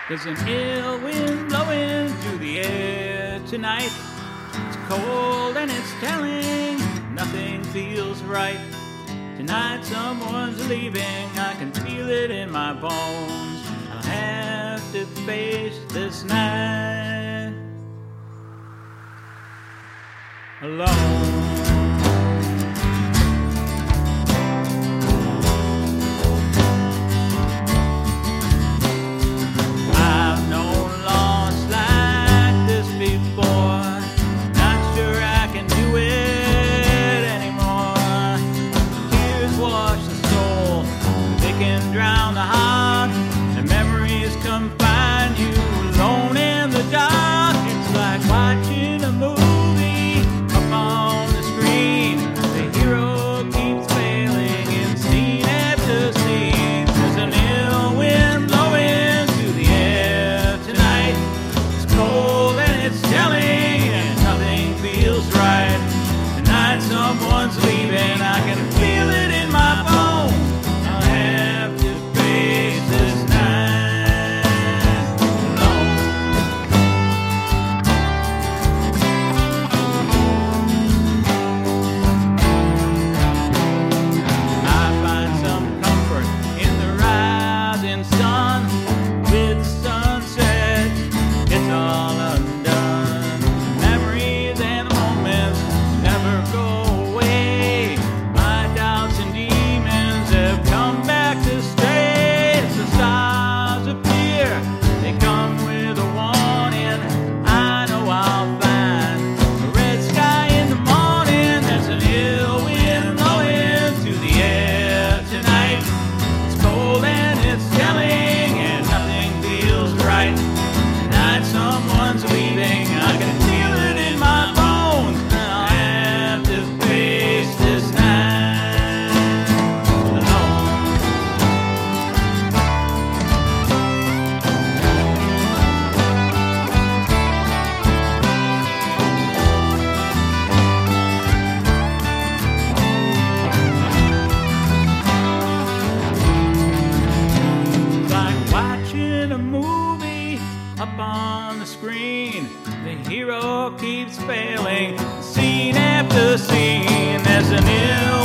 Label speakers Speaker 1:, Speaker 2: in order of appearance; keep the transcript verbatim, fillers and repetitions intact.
Speaker 1: There's an ill wind blowing through the air tonight. It's cold and it's telling nothing feels right. Tonight someone's leaving, I can feel it in my bones. I'll have to face this night alone. Drown the heart, and memories come find you alone in the dark. It's like watching a movie up on the screen. The hero keeps failing in scene after scene. There's an ill wind blowing through the air tonight. It's cold and it's telling, and nothing feels right. Tonight someone's leaving, I can feel it in my bones. Up on the screen, the hero keeps failing, scene after scene. There's an ill